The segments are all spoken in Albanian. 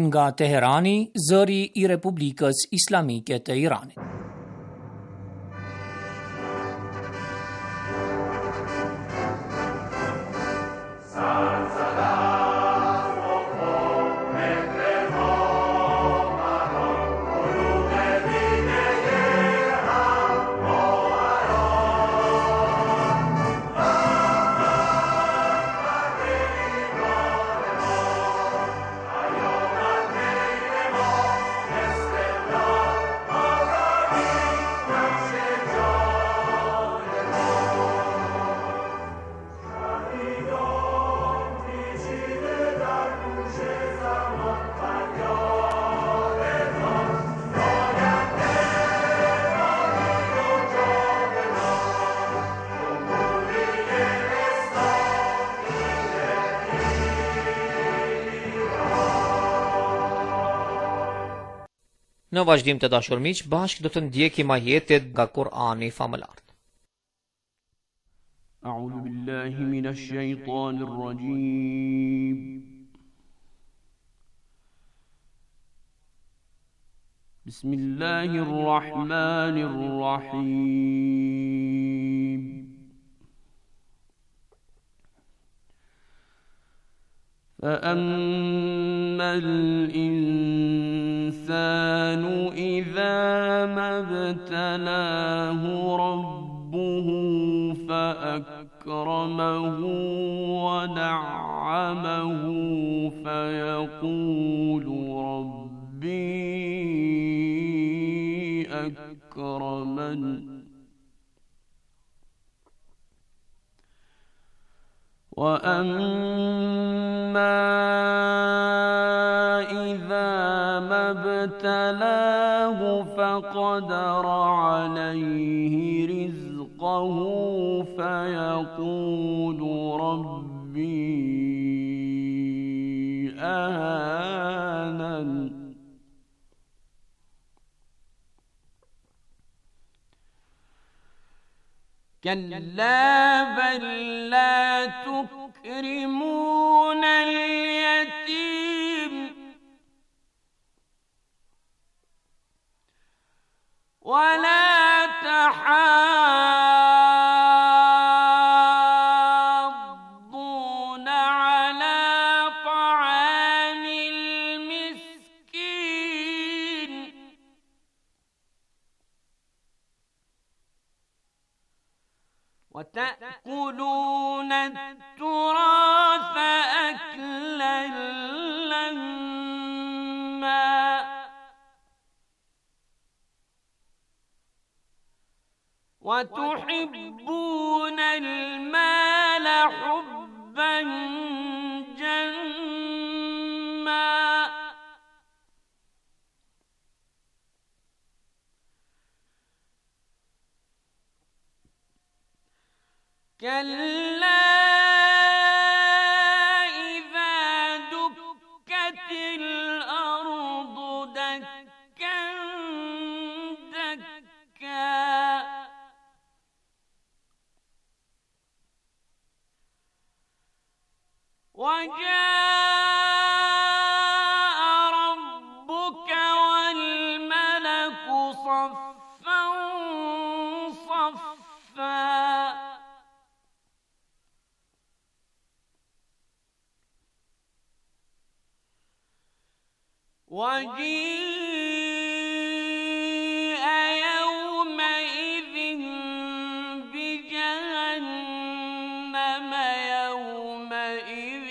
nga Teherani, zëri I Republikës Islamike të Iranit. Në vazhdim të dashur miq, bashkë do të ndjekim ajetet nga Kur'ani famëlar. A'udhu billahi minash shaitanir rajim. Bismillahir rahmanir rahim. فأما الإنسان إذا ما ابتلاه ربه فأكرمه ونعمه فيقول ربي أكرمن وأما إذا ما ابتلاه فقدر عليه رزقه فيقول ربي أهانن كلا بل لا تكرمون اليتيم ولا تحاضون على طعام المسكين وتأكلون التراث أكلا لما وتحبون المال حبا جما كلا إذا دكت الأرض دكا دكا وجاء ربك والملك صفا صفا وجيء يومئذ بجهنم يومئذ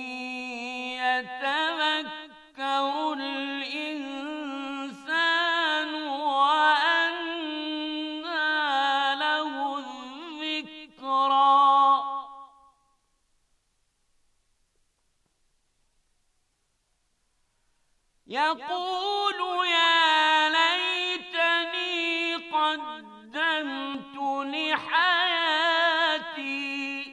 يتذكر الإنسان وأنى له الذكرى يقول يا ليتني قدمت لحياتي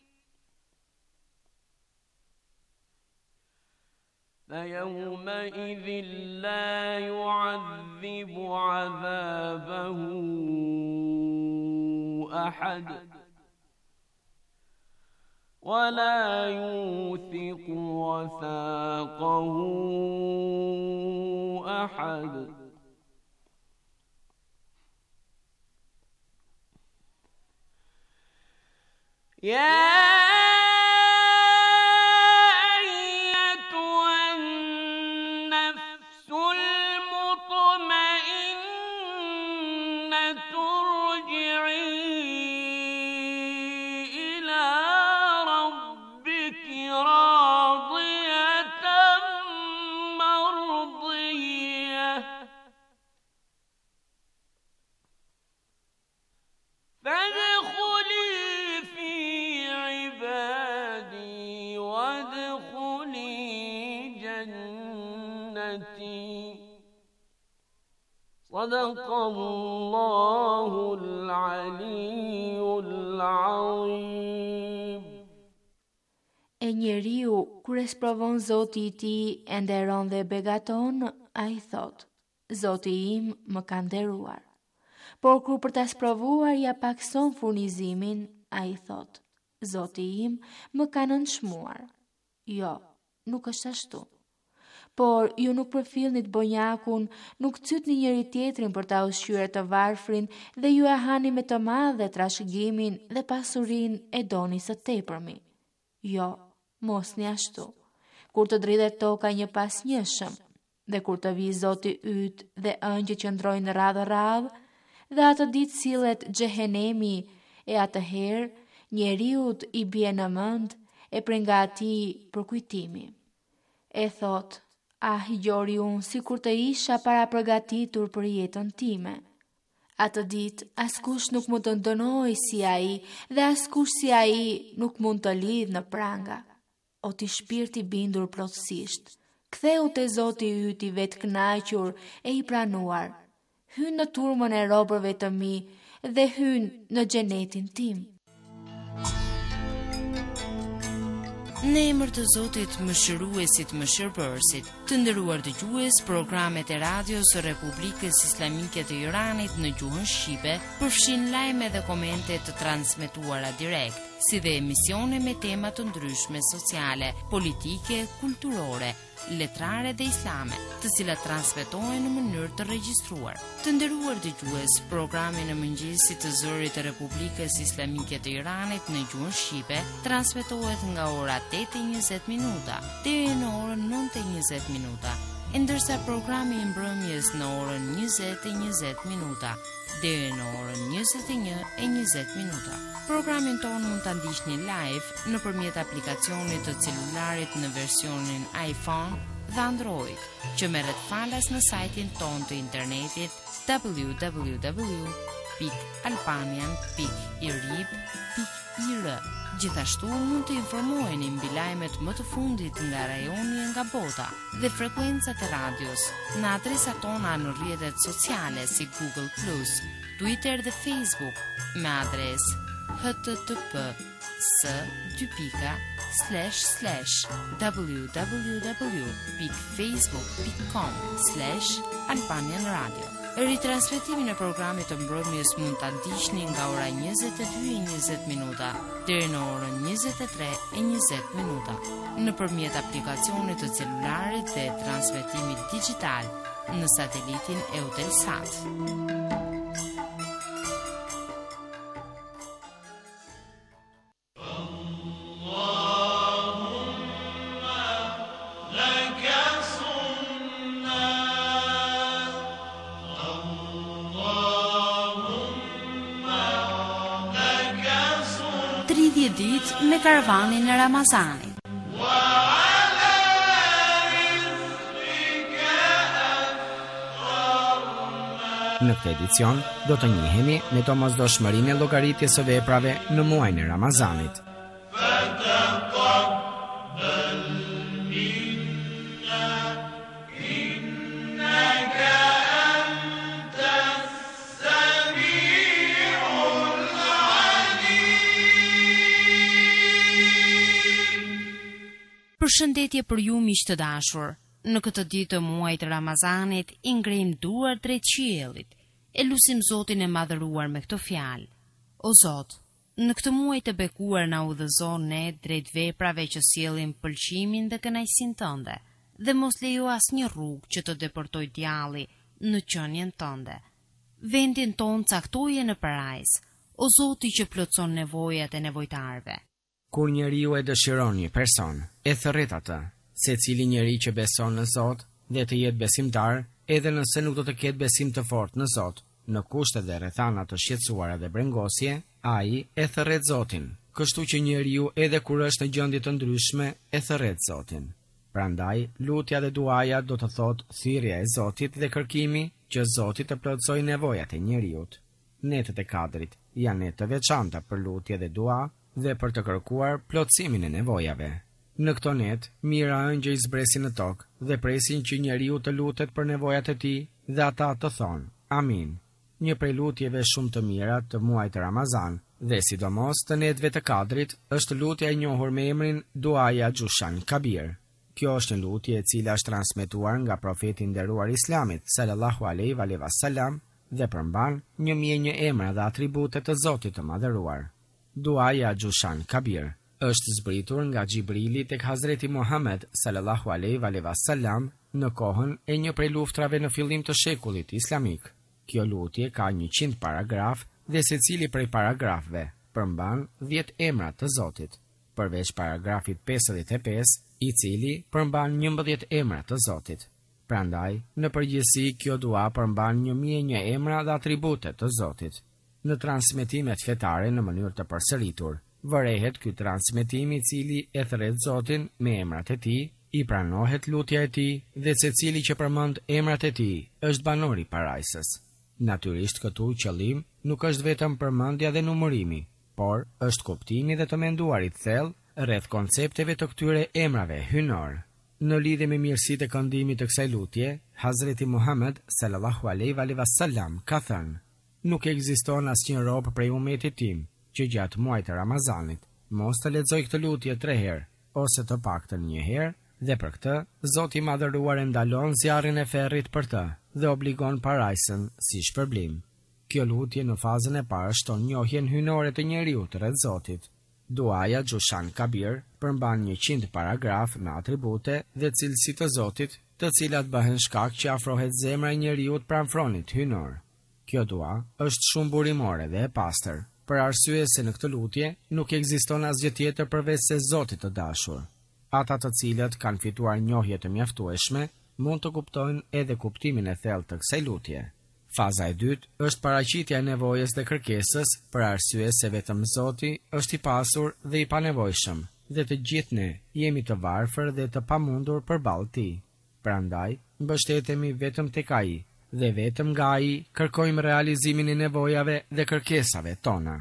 فيومئذ لا يعذب عذابه أحد ولا يوثق وثاقه أحد يا صدق الله العلي العظيم. E njeriu, kur e sprovon Zoti I tij e nderon dhe begaton, ai thot: Zoti im më ka nderuar. Por kur për ta sprovuar ja pakson furnizimin, ai thot: Zoti im më ka nënçmuar. Jo, nuk është ashtu. Por ju nuk përfillnit bonjakun, nuk cytni njëri tjetrin për ta ushqyer të varfrin dhe ju e hani me të madhe trashëgimin dhe pasurin e doni së tepërmi. Jo, mos një ashtu. Kur të dridhet toka një pas njëshëm, dhe kur të vi Zoti yt dhe ëngjëjt që ndrojnë radhë, dhe atë ditë sillet xhehenemi, e atëherë njeriut I bie në mend e prej nga atij për kujtimi. E thot: Ah, gjori unë si kur të isha para përgatitur për jetën time. Atë ditë, askush nuk mund të ndënoj si ai dhe askush si ai nuk mund të lidh në pranga. O ti shpirti bindur plotësisht, ktheu te Zoti yt I vetë kënaqur e I pranuar. Hyn në turmën e robërve të mi dhe hyn në xhenetin tim. Në emër të Zotit, mëshiruesit, mëshirbërësit, të nderuar dëgjues, programet e radios së Republikës Islamike të Iranit në gjuhën shqipe përfshin lajme dhe komente të transmetuara direkt, si dhe emisione me tema të ndryshme sociale, politike, kulturore, letrare dhe islame, të cilat transmetohen në mënyrë të regjistruar. Të nderuar dëgjues, programi në mëngjesit të zërit të Republikës Islamike të Iranit në gjuhën shqipe transmetohet nga ora 8:20 deri në orën 9:20, ndërsa programi I mbrëmjes në orën 20:20 deri në orën 21:20. Programin tonë mund ta ndiqni live nëpërmjet aplikacionit të celularit në versionin iPhone dhe Android, që merret falas në sajtin tonë të internetit www.albanian.irib.ir. Gjithashtu mund të informoheni mbi lajmet më të fundit nga rajoni e nga bota dhe frekuencat e radios në adresat tona në rrjetet sociale si Google+, Twitter dhe Facebook me adresë https://www.facebook.com/Albanian Radio. Ritransmetimin e programit të mbrëmjes mund ta ndiqni nga ora 22:20 deri në orën 23:20 nëpërmjet aplikacionit të celularit dhe transmetimit digjital në satelitin Eutelsat. Ditë me karavanin e Ramazanit. Në këtë edicion do të njihemi me domosdoshmërinë e llogaritjes së veprave në muajin e Ramazanit. Përshëndetje për ju miq të dashur. Në këtë ditë të muajit të Ramazanit I ngrejmë duart drejt qiellit. E lutim Zotin e madhëruar me këtë fjalë. O Zot, në këtë muaj të bekuar na udhëzon ne drejt veprave që sjellin pëlqimin dhe kënaqësinë tënde. dhe mos lejo asnjë rrugë që të deportoj djalli në qenien tënde. Vendin ton caktoje në parajs, o Zoti që plotson nevojat e nevojtarve. Kur njeriu e dëshiron një person, e thërret atë, secili njeri që beson në Zot dhe të jetë besimtar, edhe nëse nuk do të ketë besim të fortë në Zot, në kushte dhe rrethana të shqetësuara dhe brengosje, ai e thërret Zotin. Kështu që njeriu edhe kur është në gjendje të ndryshme, e thërret Zotin. Prandaj, lutja dhe duaja do të thotë thirrja e Zotit dhe kërkimi që Zoti të plotësojë nevojat e njeriut. Netët e kadrit janë netë të veçanta për lutje dhe dua dhe për të kërkuar plotësimin e nevojave. Në këto net, mira ëngjëj zbresin në tokë dhe presin që njeriu të lutet për nevojat e tij dhe ata të thonë Amin. Një prej lutjeve shumë të mira të muajit Ramazan dhe sidomos të netëve të kadrit është lutja e njohur me emrin Duaja Gjushan Kabir. Kjo është një lutje e cila është transmetuar nga profeti i nderuar Islamit sallallahu alaihi wasallam dhe përmban 1001 emra dhe atribute të Zotit të Madhëruar. Duaja Gjushan Kabir është zbritur nga Xhibrili tek Hazreti Muhammed sallallahu alaihi wasallam në kohën e një prej luftrave në fillim të shekullit islamik. Kjo lutje ka 100 paragraf dhe secili prej paragrafëve përmban 10 emra të Zotit, përveç paragrafit 55, i cili përmban 11 emra të Zotit. Prandaj, në përgjithësi kjo dua përmban 1001 emra dhe atribute të Zotit. Në transmetimet fetare në mënyrë të përsëritur, vërehet ky transmetim i cili e thret Zotin me emrat e tij, i pranohet lutja e tij dhe secili që përmend emrat e tij është banor i parajsës. Natyrisht këtu qëllim nuk është vetëm përmendja dhe numërimi, por është kuptimi dhe të menduarit thellë rreth koncepteve të këtyre emrave hynor. Në lidhje me mirësitë e këndimit të kësaj lutje, Hazreti Muhammed sallallahu alaihi wasallam ka thënë: Nuk ekziston asnjë rob prej umetit tim që gjatë muajit të Ramazanit mos të lexojë këtë lutje 3 herë ose të paktën 1 herë, dhe për këtë Zoti i Madhëruar e ndalon zjarrin e ferrit për të dhe obligon parajsën si shpërblim. Kjo lutje në fazën e parë shton njohjen hynore të njeriut rreth Zotit. Duaja Gjushan Kabir përmban 100 paragraf në atribute dhe cilësi të Zotit, të cilat bëhen shkak që afrohet zemra e njeriut pranë fronit hynor. Kjo dua është shumë burimore dhe e pastër, për arsye se në këtë lutje nuk ekziston asgjë tjetër përveç se Zotit të dashur. Ata të cilët kanë fituar njohje të mjaftueshme mund të kuptojnë edhe kuptimin e thellë të kësaj lutje. Faza e dytë është paraqitja e nevojës dhe kërkesës për arsye se vetëm Zoti është i pasur dhe i panevojshëm, dhe të gjithë ne jemi të varfër dhe të pamundur përballë tij. Prandaj, mbështetemi vetëm tek ai dhe vetëm nga ai kërkojmë realizimin e nevojave dhe kërkesave tona.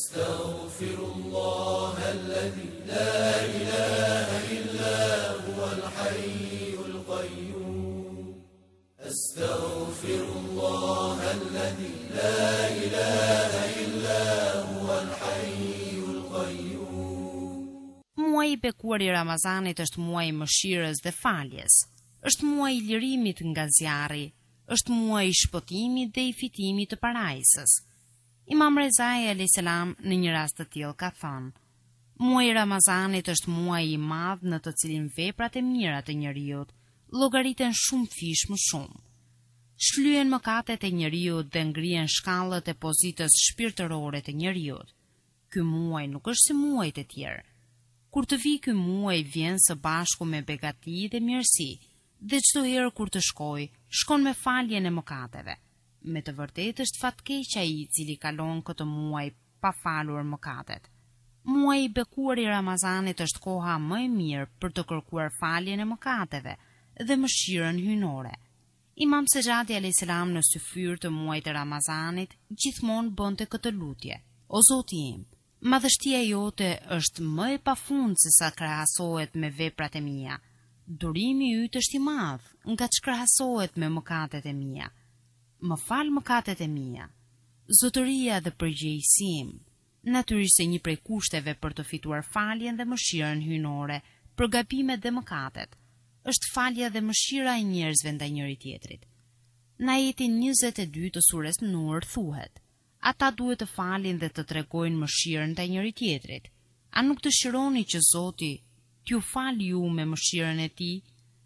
Muaji i bekuar i Ramazanit është muaji i mëshirës dhe faljes. Është muaji i lirimit nga zjarri, është muaji i shpëtimit dhe i fitimit të parajsës. Imam Rezai alayhis salam në një rast të tillë ka thënë: Muaji i Ramazanit është muaji i madh në të cilin veprat e mira të njeriut llogariten shumë fish më shumë. Shflyen mëkatet e njeriut dhe ngrihen shkallët e pozitës shpirtërore të njeriut. Ky muaj nuk është si muajt e tjerë. Kur të vi ky muaj vjen së bashku me begati dhe mirësi, dhe çdo herë kur të shkon me faljen e mëkateve. Me të vërtetë është fatkeq ai i cili kalon këtë muaj pa falur mëkatet. Muaji i bekuar i Ramazanit është koha më e mirë për të kërkuar faljen e mëkateve dhe mëshirën hynore. Imam Sejadi alayhis salam në syfyr të muajit të Ramazanit gjithmonë bënte këtë lutje: O Zoti im, madhështia jote është më e pafundë se sa krahasohet me veprat e mia. Durimi yt është i madh, nga që krahasohet me mëkatet e mia. Më fal mëkatet e mia. Zotëria dhe përgjegjësim. Natyrisht se një prej kushteve për të fituar faljen dhe mëshirën hynore për gabimet dhe mëkatet është falja dhe mëshira e njerëzve ndaj njëri tjetrit. Në ajetin 22 të surës Nur thuhet: Ata duhet të falin dhe të tregojnë mëshirën ndaj njëri tjetrit. A nuk dëshironi që Zoti t'ju fal ju me mëshirën e tij?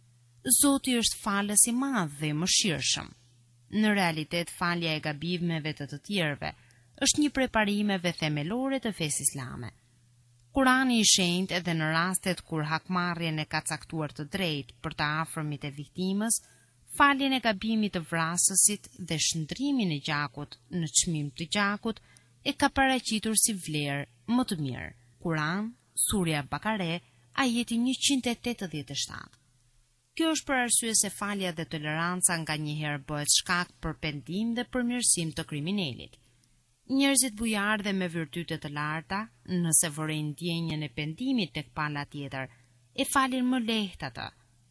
Zoti është falës i madh dhe i mëshirshëm. Në realitet, falja e gabimeve të tjerëve është një prej parimeve themelore të fesë islame. Kurani i shenjtë edhe në rastet kur hakmarrjen e ka caktuar të drejtë për të afërmit e viktimës, faljen e gabimit të vrasësit dhe shndrimin e gjakut në çmim të gjakut e ka paraqitur si vlerë më të mirë. Kuran, Surja Bakare, ajeti 187. Kjo është për arsye se falja dhe toleranca nganjëherë bëhet shkak për pendim dhe përmirësim të kriminalit. Njerëzit bujar dhe me virtyte të larta, nëse vorejnë ndjenjën e pendimit tek pala tjetër, e falin më lehtë atë.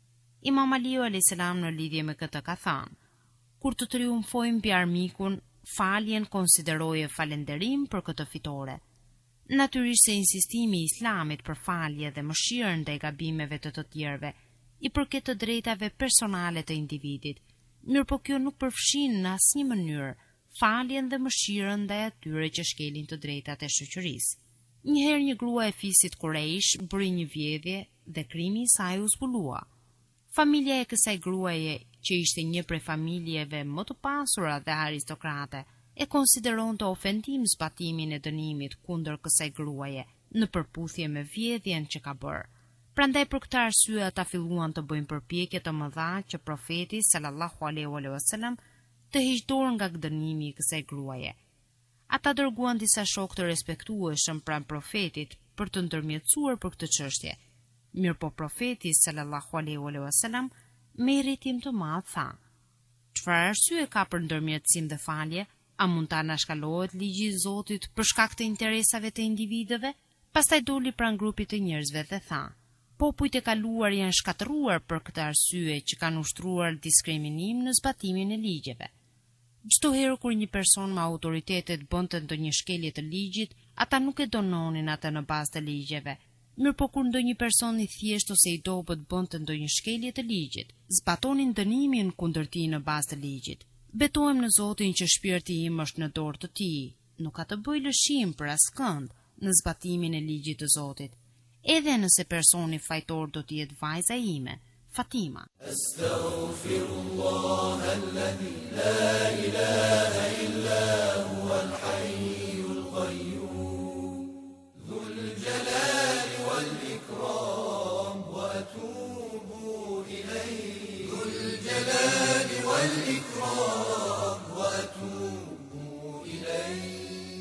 Imam Aliu a.s. në lidhje me këtë ka thënë: kur të triumfojmë mbi armikun, faljen konsideroje falenderim për këtë fitore. Natyrisht se insistimi i Islamit për falje dhe mëshirë ndaj gabimeve të tjerëve i përket të drejtave personale të individit, mirë po kjo nuk përfshin në asnjë mënyrë faljen dhe mëshirën ndaj atyre që shkelin të drejtat e shoqërisë. Njëherë një grua e fisit Quraysh bëri një vjedhje dhe krimi i saj u zbulua. Familja e kësaj gruaje, që ishte një prej familjeve më të pasura dhe aristokrate, e konsideron të ofendim zbatimin e dënimit kundër kësaj gruaje në përputhje me vjedhjen që ka bërë. Prandaj për këtë arsye ata filluan të bëjnë përpjekje të mëdha që profeti sallallahu alaihi wasallam të hiqë dorë nga dënimi i kësaj gruaje. Ata dërguan disa shok të respektueshëm pranë profetit për të ndërmjetësuar për këtë çështje. Mirë po profeti sallallahu alaihi wasallam me irritim të madh tha: "Çfarë arsye ka për ndërmjetësim dhe falje? A mund ta anashkalohet ligji i Zotit për shkak të interesave të individëve?" Pastaj doli pranë grupit të njerëzve dhe tha: "Popujt e kaluar janë shkatëruar për këtë arsye që kanë ushtruar diskriminim në zbatimin e ligjeve. Çdo herë kur një person me autoritetet bënte ndonjë shkelje të ligjit, ata nuk e dononin atë në bazë të ligjeve. Mirë po kur ndonjë person i thjesht ose i dobët bënte ndonjë shkelje të ligjit, zbatonin dënimin kundër tij në bazë të ligjit. Betohem në Zotin që shpirti im është në dorë të tij, nuk ka të bëjë lëshim për askënd në zbatimin e ligjit të Zotit, edhe nëse personi fajtor do të jetë vajza ime, Fatima." Astaghfirullah alladhi la ilaha illa huwa al-hayyul qayyum dhul jalali wal ikram wa atubu ilayhi dhul jalali wal ikram wa atubu ilayhi.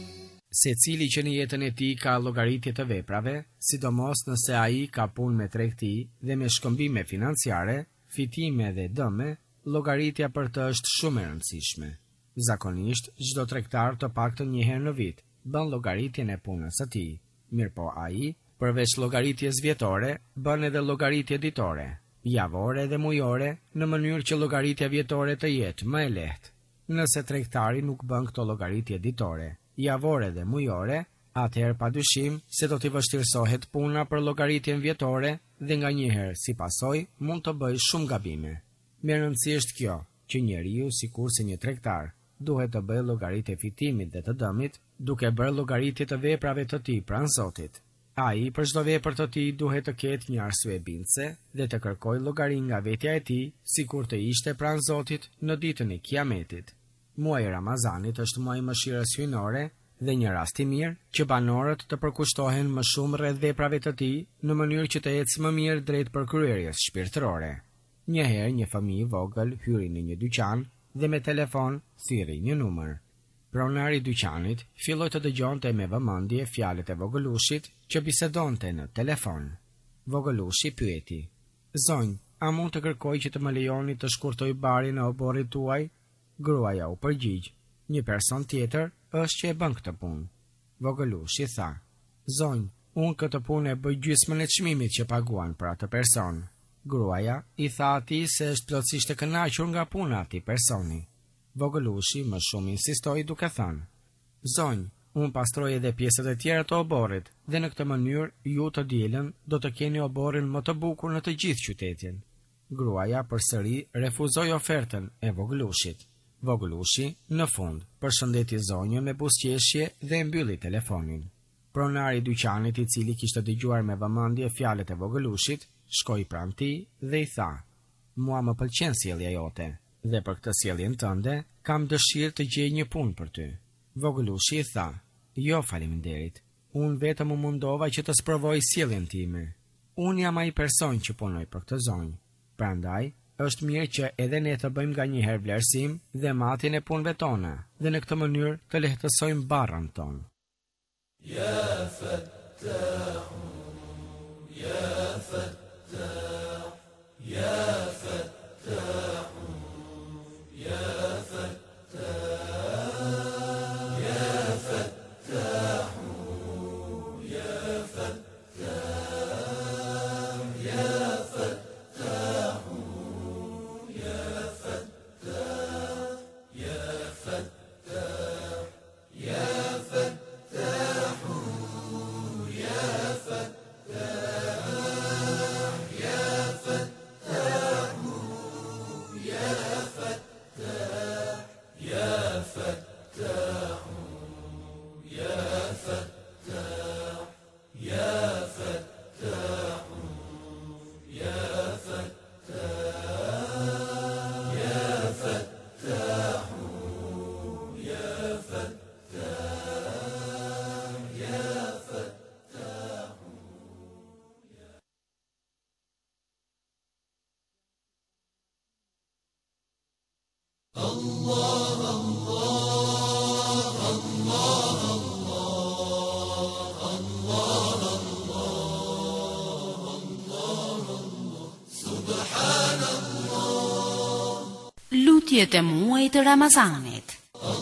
Secili që në jetën e tij ka llogaritje të veprave, sidomos nëse ai ka punë me tregti dhe me shkëmbime financiare, fitime dhe dëme, llogaritja për të është shumë e rëndësishme. Zakonisht, çdo tregtar të paktën një herë në vit bën llogaritjen e punës së tij. Mirëpo ai, përveç llogaritjes vjetore, bën edhe llogaritje ditore, javore dhe mujore, në mënyrë që llogaritja vjetore të jetë më e lehtë. Nëse tregtari nuk bën këto llogaritje ditore, javore dhe mujore, atëherë padyshim se do t'i vështirësohet puna për llogaritjen vjetore dhe nganjëherë si pasojë mund të bëjë shumë gabime. Me rëndësi është kjo, që njeriu, sikurse një tregtar, duhet të bëjë llogaritje fitimit dhe të dëmit, duke bërë llogaritje të veprave të tij pranë Zotit. Ai për çdo vepër të tij duhet të ketë një arsye bindse dhe të kërkojë llogari nga vetja e tij, sikur të ishte pranë Zotit në ditën e Kiametit. Muaji i Ramazanit është muaji i mëshirës hyjnore dhe një rast i mirë që banorët të përkushtohen më shumë rreth veprave të tij në mënyrë që të ecë më mirë drejt përkryerjes shpirtërore. Një herë një fëmijë i vogël hyri në një dyqan dhe me telefon thirrri një numër. Pronari i dyqanit filloi të dëgjonte me vëmendje fjalët e vogëlushit që bisedonte në telefon. Vogëlushi pyeti: "Zonjë, a mund të kërkoj që të më lejoni të shkurtoj barin e oborrit tuaj?" Gruaja u përgjigj: "Një person tjetër është që e bën këtë punë." Vogëlushi tha: "Zonjë, unë këtë punë e bëj gjysmën e çmimit që paguan për atë person." Gruaja i tha atij se është plotësisht e kënaqur nga puna e atij personi. Vogëlushi më shumë insistoi duke thënë: "Zonjë, unë pastroj edhe pjesët e tjera të oborrit dhe në këtë mënyrë ju të dielën do të keni oborrin më të bukur në të gjithë qytetin." Gruaja përsëri refuzoi ofertën e Vogëlushit. Vogëlushi, në fund, përshëndeti zonjën me buzëqeshje dhe mbylli telefonin. Pronari i dyqanit, i cili kishte dëgjuar me vëmendje fjalët e Vogëlushit, shkoi pranë tij dhe i tha: mua më pëlqen sjellja jote, dhe për këtë sjelljen tënde kam dëshirë të gjej një punë për ty. Vogëlushi i tha: Jo, faleminderit. Unë vetëm u mundova që të sprovoj sjelljen time. Unë jam ai person që punoj për këtë zonjë. Prandaj, është mirë që edhe ne të bëjmë nganjëherë vlerësim dhe matjen e punëve tona, dhe në këtë mënyrë të lehtësojmë barrën tonë. Ya Fattah, Ya Fattah, Ya Fattah, Ya Fattah, Ya Fattah, Ya Fattah, Ya Fattah, Ya Fattah, Ya Fattah, Ya Fattah, Ya Lutjet e muajit të Ramazanit.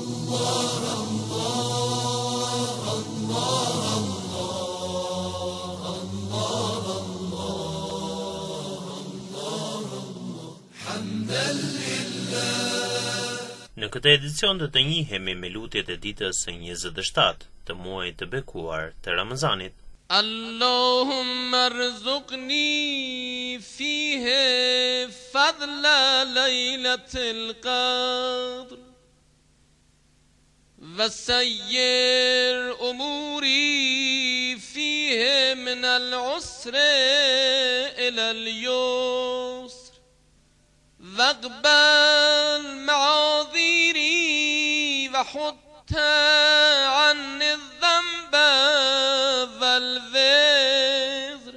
Në këtë edicion të njihemi me lutjet e ditës së 27 të muajit të bekuar të Ramazanit. Allahumma rzuqni fihi fadla lejlatil qadr وسير أموري فيه من العسر إلى اليسر واقبل معاذيري وحط عني الذنب والوزر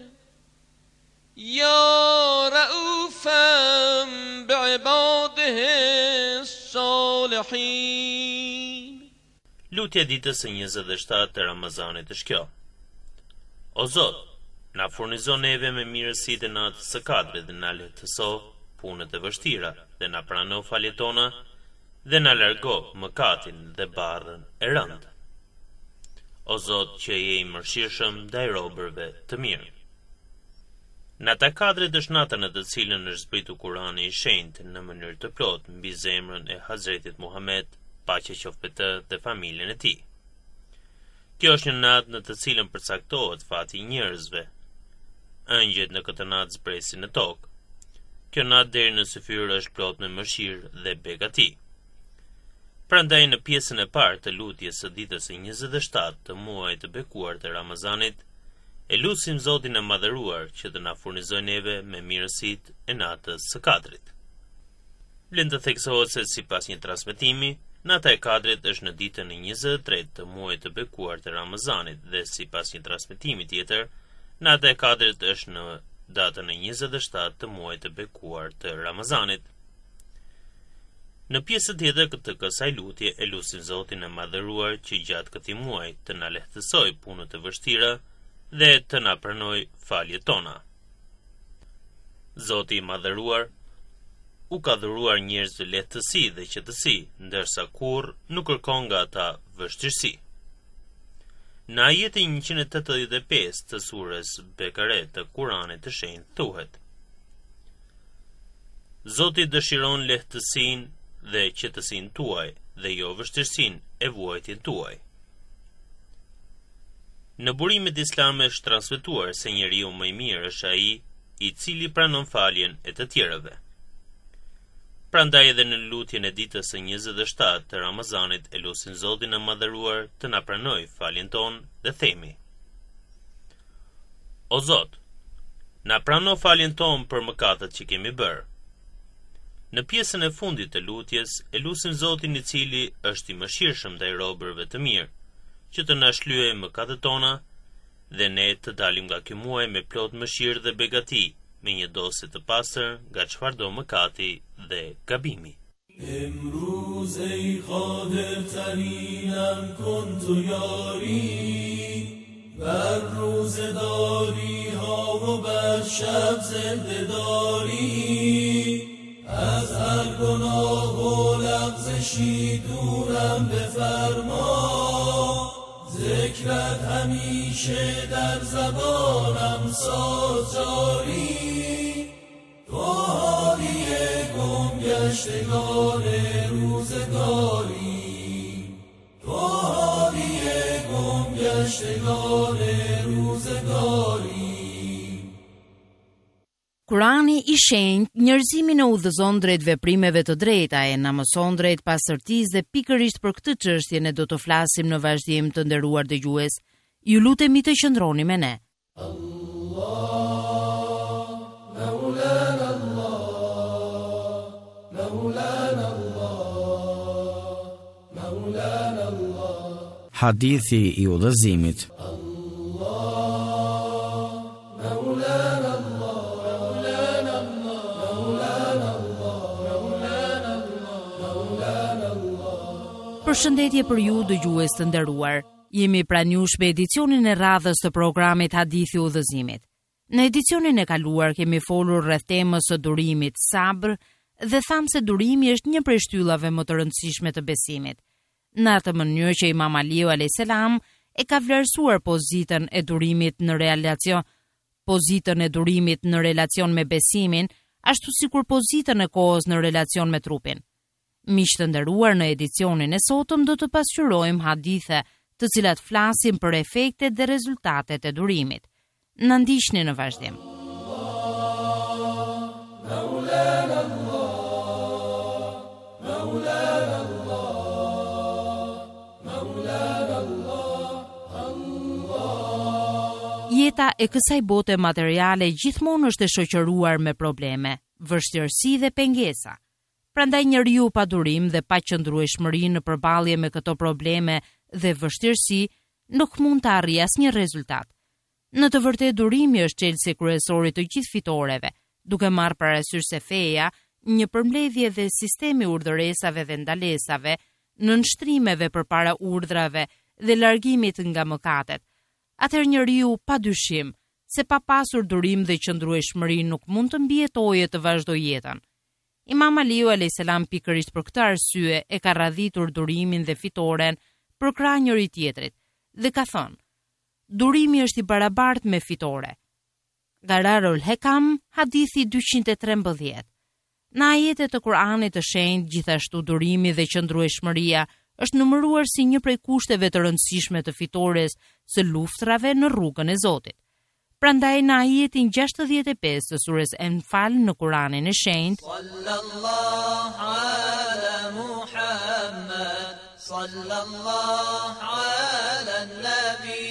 يا رؤوفا بعباده الصالحين. Lutja ditës së 27 të Ramazanit është kjo: O Zot, na furnizon neve me mirësitë e natës së Kadrit dhe na lehtëso punët e vështira dhe na prano faljet tona dhe na largo mëkatin dhe barrën e rëndë. O Zot, që je i mëshirshëm ndaj robërve të mirë. Nata e Kadrit është nata në të cilën është zbritur Kurani i shenjtë në mënyrë të plotë mbi zemrën e Hazretit Muhammed, paqja qoftë me të dhe familjen e tij. Kjo është një natë në të cilën përcaktohet fati i njerëzve. Ëngjëjt në këtë natë zbresin në tokë. Kjo natë deri në syfyr është plot me mëshirë dhe begati. Prandaj në pjesën e parë të lutjes së ditës së 27 të muajit të bekuar të Ramazanit, e lutim Zotin e Madhëruar që të na furnizojë neve me mirësitë e natës së Kadrit. Vlen të theksohet se sipas një transmetimi, nata e Kadrit është në ditën e 23 të muajit të bekuar të Ramazanit dhe sipas një transmetimi tjetër, nata e Kadrit është në datën e 27 të muajit të bekuar të Ramazanit. Në pjesën tjetër të kësaj lutje e lutim Zotin e Madhëruar që gjatë këtij muaji të na lehtësojë punët e vështira dhe të na pranojë faljet tona. Zoti i Madhëruar u ka dhuruar njerëzve lehtësi dhe qetësi, ndërsa kurrë nuk kërkon nga ata vështirësi. Në ajetin 185 të surës Bekare të Kuranit të shenjtë thuhet: Zoti dëshiron lehtësinë dhe qetësinë tuaj dhe jo vështirësinë e vuajtjen tuaj. Në burimet islame është transmetuar se njeriu më i mirë është ai i cili pranon faljen e të tjerëve. Prandaj edhe në lutjen e ditës së 27 të Ramazanit e lutim Zotin e Madhëruar të na pranojë faljen tonë dhe themi: O Zot, na prano faljen tonë për mëkatet që kemi bërë. Në pjesën e fundit të lutjes, e lusin Zotin I cili është I mëshirshëm ndaj robërve të mirë, që të na shlyejë mëkatet tona dhe ne të dalim nga ky muaj me plot mëshirë dhe begati, me një dosje të pastër nga çfarëdo mëkati dhe gabimi. امروز ای قادر ترینم کن تو یاری بر روزداری ها و بر شب زنده داری از هر گناه و لغزشی دورم بفرما ذکرت همیشه در زبانم ساز جاری تو حالی گم گشتگان روزگاری تو حالی گم گشتگان روزگاری. Kurani I shenjtë njerëzimin e udhëzon drejt veprimeve të drejta e na mëson drejt pastërtisë dhe pikërisht për këtë çështje ne do të flasim në vazhdim të nderuar dëgjues. Ju lutemi të qëndroni me ne. Hadithi I udhëzimit. Përshëndetje për ju dëgjues të nderuar. Jemi pranë jush me edicionin e radhës të programit Hadithi I udhëzimit. Në edicionin e kaluar kemi folur rreth temës së durimit, sabër, dhe tham se durimi është një prej shtyllave më të rëndësishme të besimit. Në atë mënyrë që Imam Aliu a.s. e ka vlerësuar pozitën e durimit në relacion me besimin, ashtu sikur pozitën e kohës në relacion me trupin. Miq të nderuar, në edicionin e sotëm do të pasqyrojmë hadithe të cilat flasin për efektet dhe rezultatet e durimit. Na ndiqni në vazhdim. Jeta e kësaj bote materiale gjithmonë është e shoqëruar me probleme, vështirësi dhe pengesa. Prandaj njeriu pa durim dhe pa qëndrueshmëri në përballje me këto probleme dhe vështirësi nuk mund të arrijë asnjë rezultat. Në të vërtetë durimi është çelësi kryesor I të gjithë fitoreve, duke marrë parasysh se feja, një përmbledhje dhe sistemi urdhëresave dhe ndalesave, nënshtrimeve përpara urdhrave dhe largimit nga mëkatet. Atëherë njeriu padyshim se pa pasur durim dhe qëndrueshmëri nuk mund të mbijetojë të vazhdojë jetën. Imam Aliu a.s. pikërisht për këtë arsye e ka radhitur durimin dhe fitoren për krah njëri tjetrit dhe ka thënë: durimi është I barabartë me fitore. Gararul Hekam, hadithi 213. Në ajetet të Kuranit të shenjtë, gjithashtu durimi dhe qëndrueshmëria është numëruar si një prej kushteve të rëndësishme të fitores së luftrave në rrugën e Zotit. Prandaj në ajetin 65 të surës Enfal në Kuranin e shenjtë, Sallallahu ala Muhammad, sallallahu ala nabi,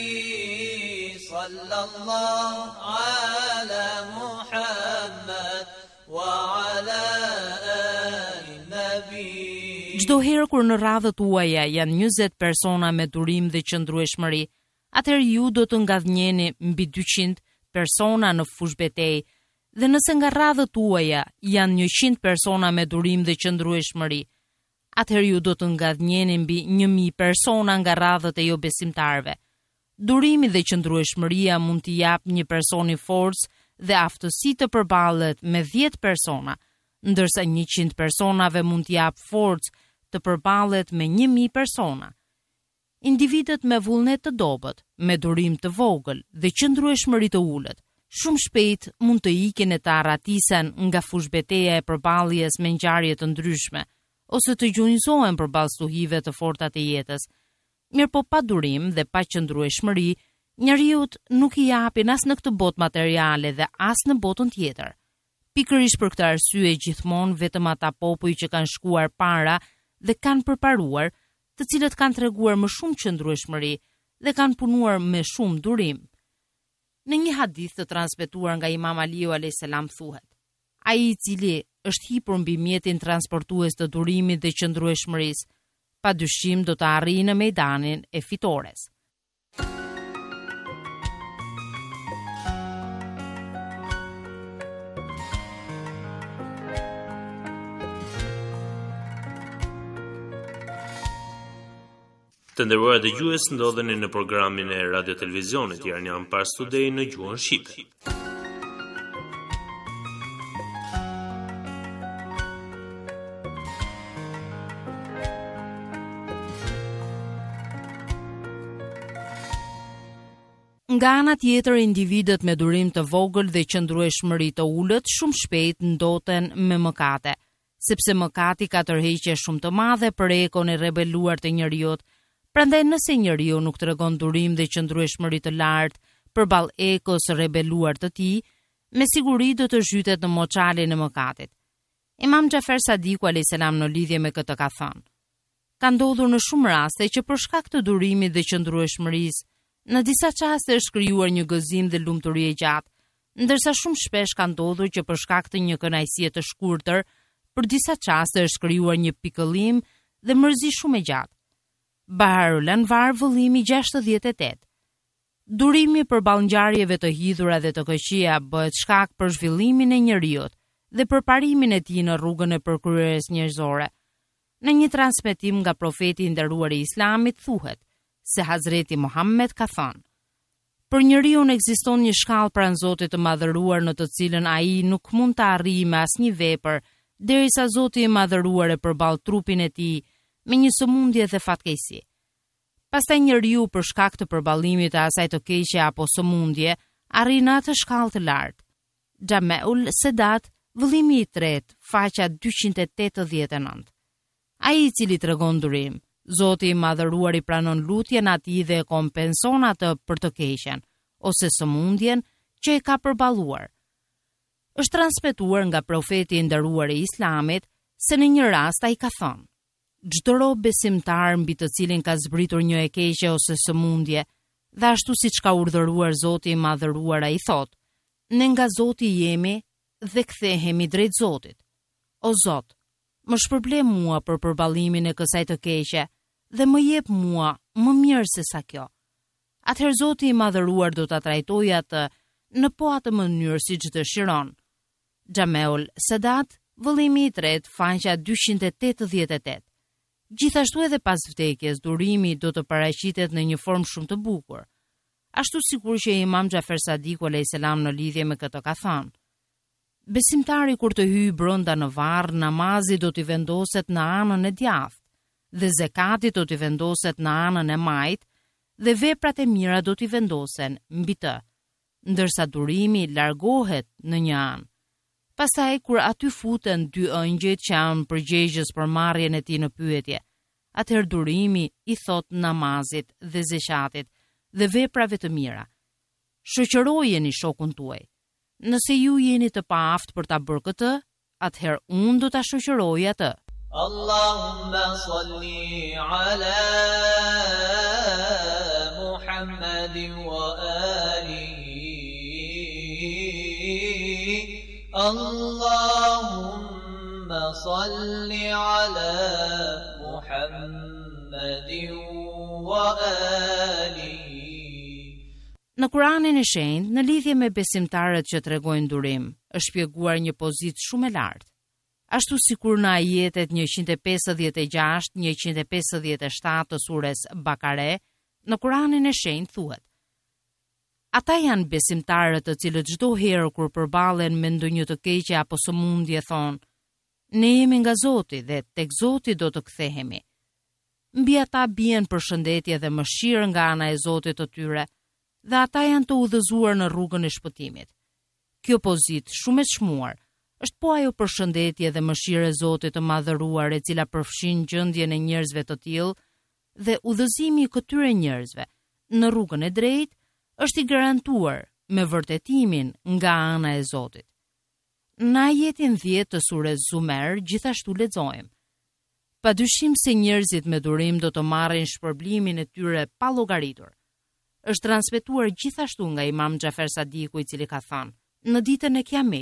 sallallahu ala Muhammad wa ala ali nabi. Çdo herë kur në radhët tuaja janë 20 persona me durim dhe qëndrueshmëri, atëherë ju do të ngadhnjeni mbi 200 persona në fush betejë, dhe nëse nga radhët tuaja janë 100 persona me durim dhe qëndrueshmëri, atëherë ju do të ngadhnjeni mbi 1000 persona nga radhët e jo besimtarve. Durimi dhe qëndrueshmëria mund t'i jap një personi forcë dhe aftësi të përballet me 10 persona, ndërsa 100 personave mund t'i jap forcë të përballet me 1000 persona. Individët me vullnet të dobët, me durim të vogël dhe qëndrueshmëri të ulët, shumë shpejt mund të ikin e të arratisen nga fushbeteja e përballjes me ngjarje të ndryshme, ose të gjunjëzohen përballë stuhive të forta të jetës. Mirëpo pa durim dhe pa qëndrueshmëri, njeriut nuk I japin as në këtë botë materiale dhe as në botën tjetër. Pikërisht për këtë arsye gjithmonë vetëm ata popull që kanë shkuar para dhe kanë përparuar, të cilët kanë treguar më shumë qëndrueshmëri dhe kanë punuar me shumë durim. Në një hadith të transmetuar nga Imam Aliu a.s. thuhet: ai i cili është hipur mbi mjetin transportues të durimit dhe qëndrueshmërisë, padyshim do të arrijë në mejdanin e fitores. Të nderuar dëgjues, ndodheni në programin e Radio Televizionit Iranian Pars Today në gjuhën shqipe. Nga ana tjetër, individët me durim të vogël dhe qëndrueshmëri të ulët shumë shpejt ndoten me mëkate, sepse mëkati ka tërheqje shumë të madhe për ekon e rebeluar të njerëzit. Prandaj nëse njeriu nuk tregon durim dhe qëndrueshmëri të lartë përballë ekos së rebeluar të tij, me siguri do të zhytet në moçalin e mëkatit. Imam Xhafer Sadiku alayhis salam në lidhje me këtë ka thënë: ka ndodhur në shumë raste që për shkak të durimit dhe qëndrueshmërisë, në disa çaste është krijuar një gëzim dhe lumturi e gjatë, ndërsa shumë shpesh ka ndodhur që për shkak të një kënaqësie të shkurtër, për disa çaste është krijuar një pikëllim dhe mërzi shumë e gjatë. Baharul Anvar, vëllimi 68. Durimi përballë ngjarjeve të hidhura dhe të këqija bëhet shkak për zhvillimin e njeriut dhe për parimin e tij në rrugën e përkryerjes njerëzore. Në një transmetim nga profeti i nderuar i Islamit thuhet se Hazreti Muhammed ka thënë: për njeriu ekziston një shkallë pranë Zotit të Madhëruar në të cilën ai nuk mund të arrijë me asnjë vepër derisa Zoti i Madhëruar e përball trupin e tij me një sëmundje dhe fatkeqësi. Pastaj njeriu për shkak të përballimit të asaj të keqe apo sëmundje arrin atë shkallë të lartë. Jameul Sedat, vëllimi i tretë, faqja 289. Ai i cili tregon durim, Zoti i Madhëruar i pranon lutjen atij dhe e kompenson atë për të keqen ose sëmundjen që e ka përballuar. Është transmetuar nga profeti i nderuar i Islamit se në një rast ai ka thënë: çdo rob besimtar mbi të cilin ka zbritur një e keqe ose sëmundje, dhe ashtu siç ka urdhëruar Zoti i Madhëruar, ai thotë: ne nga Zoti jemi dhe kthehemi drejt Zotit. O Zot, më shpërble mua për përballimin e kësaj të keqe dhe më jep mua më mirë se sa kjo. Atëherë Zoti i Madhëruar do ta trajtojë atë në po atë mënyrë siç dëshiron. Jameul Sedat, vëllimi i tretë, faqja 288. Gjithashtu edhe pas vdekjes, durimi do të paraqitet në një formë shumë të bukur. Ashtu sikur që Imam Xhafer Sadiku alayhis salam në lidhje me këtë ka thënë: besimtari kur të hyjë brenda në varr, namazi do t'i vendoset në anën e djathtë, dhe zekati do t'i vendoset në anën e majt, dhe veprat e mira do t'i vendosen mbi të, ndërsa durimi largohet në një anë. Pastaj kur aty futen dy ëngjëjt që janë përgjegjës për marrjen e tij në pyetje, atëherë durimi i thot namazit dhe zeqatit dhe veprave të mira: shoqërojeni shokun tuaj. Nëse ju jeni të paaft për ta bërë këtë, atëherë unë do ta shoqëroj atë. Allahumma salli ala Muhammadin wa alihi. Allahumma salli ala Muhammadin wa alihi. Në Kuranin e Shenjtë, në lidhje me besimtarët që tregojnë durim, është shpjeguar një pozitë shumë e lartë. Ashtu sikur në ajetet 156, 157 të sures Bakare, në Kuranin e Shenjtë thuhet: ata janë besimtarët të cilët çdo herë kur përballen me ndonjë të keqe apo sëmundje thonë: ne jemi nga Zoti dhe tek Zoti do të kthehemi. Mbi ata bien përshëndetje dhe mëshirë nga ana e Zotit të tyre, dhe ata janë të udhëzuar në rrugën e shpëtimit. Kjo pozitë shumë e çmuar është po ajo përshëndetje dhe mëshirë e Zotit të Madhëruar e cila përfshin gjendjen e njerëzve të tillë dhe udhëzimi i këtyre njerëzve në rrugën e drejtë është i garantuar me vërtetimin nga ana e Zotit. Në ajetin 10 të sures Zumer gjithashtu lexojmë: padyshim se njerëzit me durim do të marrin shpërblimin e tyre pa llogaritur. Është transmetuar gjithashtu nga Imam Xhafer Sadiku, i cili ka thënë: në ditën e Kiametit,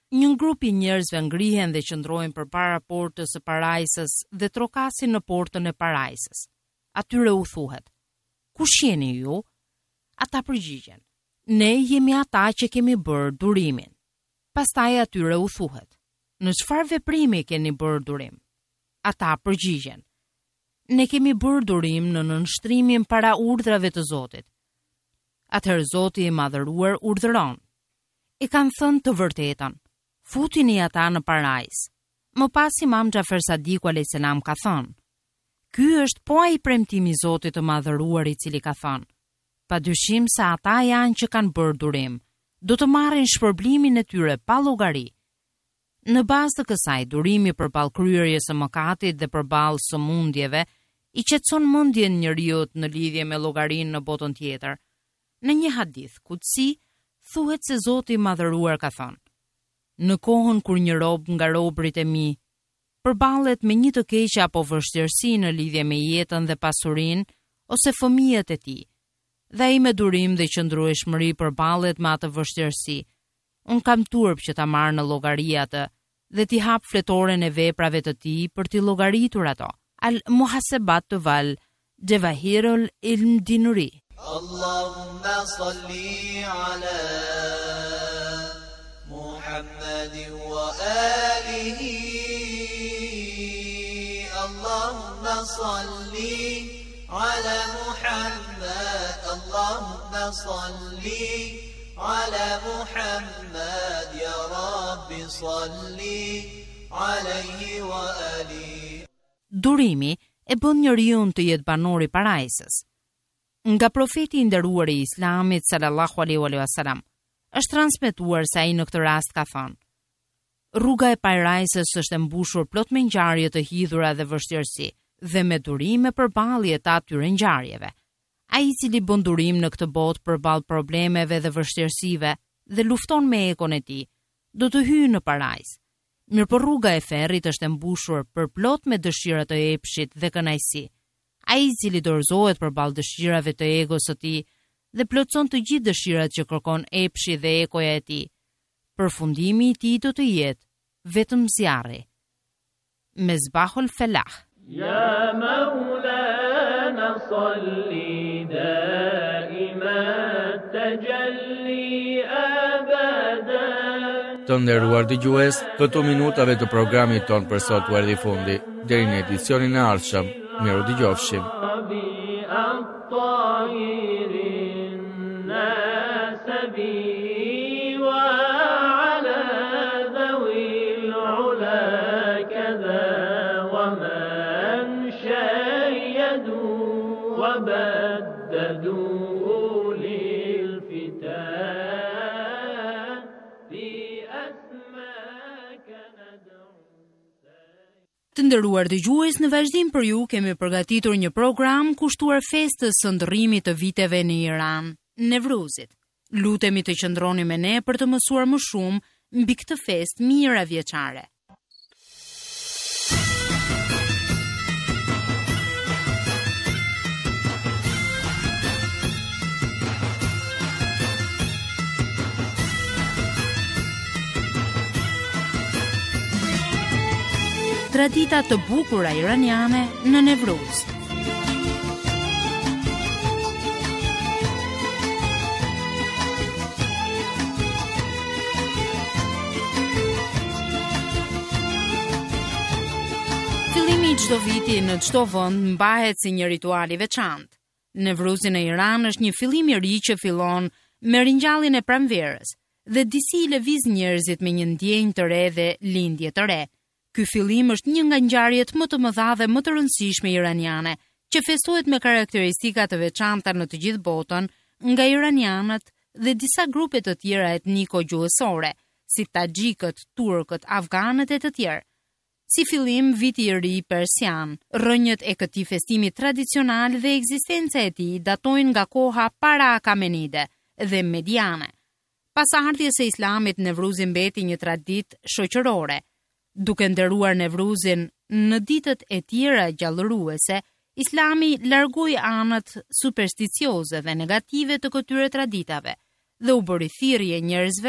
Një grup i njerëzve ngrihen dhe qëndrojnë përpara portës së parajsës dhe trokasin në portën e parajsës. Atyre u thuhet: "Kush jeni ju?" Ata përgjigjen: "Ne jemi ata që kemi bërë durimin." Pastaj atyre u thuhet: "Në çfarë veprimi keni bërë durim?" Ata përgjigjen: "Ne kemi bërë durim në nënshtrimin para urdhrave të Zotit." Atëherë Zoti i madhëruar urdhëron: "E kanë thënë të vërtetën, futini ata në parajs." Më pas Imam Xhafer Sadiku alayhis salam ka thënë: "Ky është po ai premtimi i Zotit të madhëruar i cili ka thënë: Padyshim se ata janë që kanë bërë durim, do të marrin shpërblimin e tyre pa llogari." Në bazë të kësaj, durimi përballë kryerjes së mëkatit dhe përballë sëmundjeve i qetëson mendjen njeriut në lidhje me llogarinë në botën tjetër. Në një hadith kutsi thuhet se Zoti i madhëruar ka thënë: "Në kohën kur një rob nga robërit e mi përballet me një të keqe apo vështirësi në lidhje me jetën dhe pasurinë ose fëmijët e tij, dhe ai me durim dhe qëndrueshmëri përballet me atë vështirësi, unë kam turp që ta marr në llogari atë dhe t'i hap fletoren e veprave të tij për t'i llogaritur ato." Al-Muhasabat të Val, Jawahirul Ilm Dinuri. Allahumma salli ala Muhammadin wa alihi. Allahumma salli ala Muhammad. Allahumma salli ala Muhammad. Ya Rabbi salli alaihi wa alihi. Durimi e bën njeriu të jetë banor i parajsës. Nga profeti i nderuar i Islamit sallallahu alaihi wasallam është transmetuar se ai në këtë rast ka thënë: "Rruga e parajsës është e mbushur plot me ngjarje të hidhura dhe vështirësi, dhe me durime përballje të atyre ngjarjeve. Ai i cili bën durim në këtë botë përballë problemeve dhe vështirësive dhe lufton me ekon e tij, do të hyjë në parajsë. Mirë, por rruga e ferrit është e mbushur për plot me dëshira të epshit dhe kënaqësi. Ai i cili dorëzohet përballë dëshirave të egos së tij dhe plotson të gjithë dëshirat që kërkon epshi dhe ekoja e tij, përfundimi i tij do të jetë vetëm zjarri." Mezbahul Felah. Ya Maulana salli daiman tajalli abadan. Të nderuar dëgjues, këto minutave të programit ton për sot u erdhi fundi. Deri në edicionin e ardhshëm, miru dëgjofshim. Të nderuar dëgjues, në vazhdim për ju kemi përgatitur një program kushtuar festës së ndërrimit të viteve në Iran, Nevruzit. Lutemi të qëndroni me ne për të mësuar më shumë mbi këtë festë mira vjeçare. Tradita të bukura iraniane në Nevruz. Fillimi i çdo viti në çdo vend mbahet si një ritual i veçantë. Nevruzi në Iran është një fillim i ri që fillon me ringjalljen e pranverës dhe disi i lëviz njerëzit me një ndjenjë të re dhe lindje të re. Ky fillim është një nga ngjarjet më të mëdha dhe më të rëndësishme iraniane, që festohet me karakteristika të veçanta në të gjithë botën nga iranianët dhe disa grupe të tjera etniko-gjuhësore, si taxhikët, turkët, afganët e të tjerë. Si fillim, viti i ri persian, rrënjët e këtij festimi tradicional dhe ekzistenca e tij datojnë nga koha para Akamenide dhe Mediane. Pas ardhjes së Islamit, Nevruzi mbeti një traditë shoqërore. Duke nderuar Nevruzin në ditët e tjera gjallëruese, Islami largoi anët supersticioze dhe negative të këtyre traditave dhe u bëri thirrje njerëzve që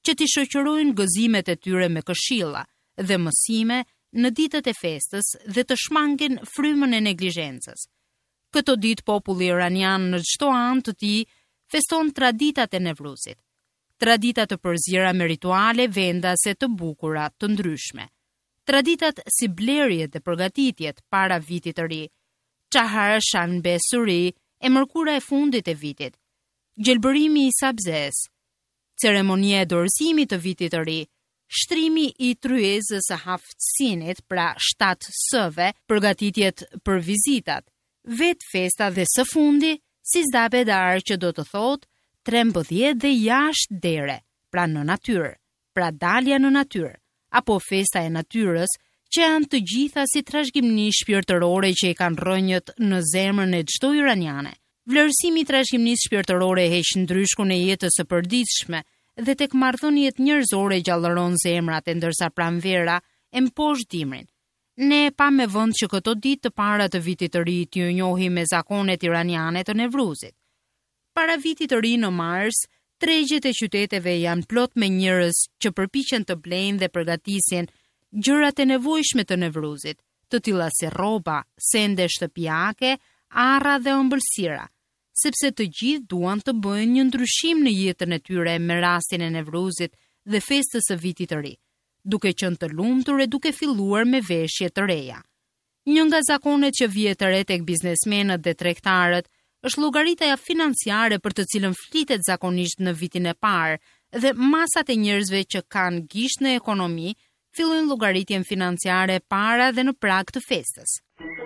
që t'i shoqërojnë gëzimet e tyre me këshilla dhe mësime në ditët e festës dhe të shmangin frymën e neglizhencës. Këto ditë populli iranian në çdo anë të tij feston traditat e Nevruzit. Traditat të përzira me rituale vendase të bukura të ndryshme. Traditat si blerjet dhe përgatitjet para vitit të ri, Çahar Shanbe Suri e mërkura e fundit e vitit, gjelbërimi i sabzes, ceremonia e dorëzimit të vitit të ri, shtrimi i tryezës së haftësinit, pra 7 sëve, përgatitjet për vizitat, vetë festa dhe së fundi, si zdabedar që do të thot 13 dhe jashtë dere, pra në natyrë, pra dalja në natyrë, apo festa e natyrës, që janë të gjitha si trashëgimni shpirtërore që i kanë rënjët në zemrën e çdo iraniane. Vlerësimi i trashëgimisë shpirtërore heq ndryshkun e jetës së përditshme dhe tek marrëdhëniet njerëzore gjallëron zemrat, e ndërsa pranvera e mposh dimrin. Ne pa me vend që këto ditë të para të vitit të ri t'ju njohim me zakonet iraniane të Nevruzit. Para vitit të ri në mars, tregjet e qyteteve janë plot me njerëz që përpiqen të blejnë dhe përgatisin gjërat e nevojshme të Nevruzit, të tilla si rroba, sende shtëpiake, arra dhe ëmbëlsira, sepse të gjithë duan të bëjnë një ndryshim në jetën e tyre me rastin e Nevruzit dhe festës së vitit të ri, duke qenë të lumtur e duke filluar me veshje të reja. Një nga zakonet që vije të re tek biznesmenët dhe tregtarët është llogaritja financiare për të cilën flitet zakonisht në vitin e parë dhe masat e njerëzve që kanë gisht në ekonomi fillojnë llogaritjen financiare para dhe në prag të festës.